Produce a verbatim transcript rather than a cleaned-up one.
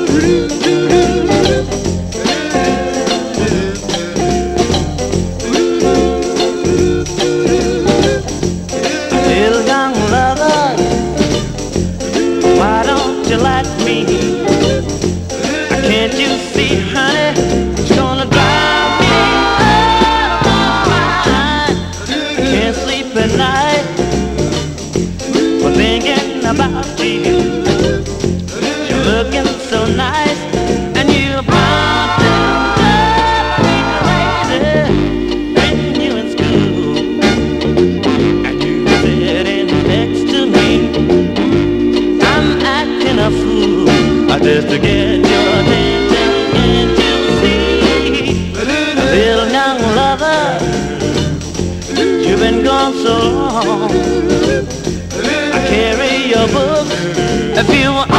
Little young lover, why don't you like me? Can't you see, honey, it's gonna drive me out of my mind. Can't sleep at night for thinking about you. You're looking so nice, and you're bound to drive me crazy. When you in school, and you sitting next to me, I'm acting a fool just to get your attention. Can't you see, little young lover, you've been gone so long. I carry your book if you want.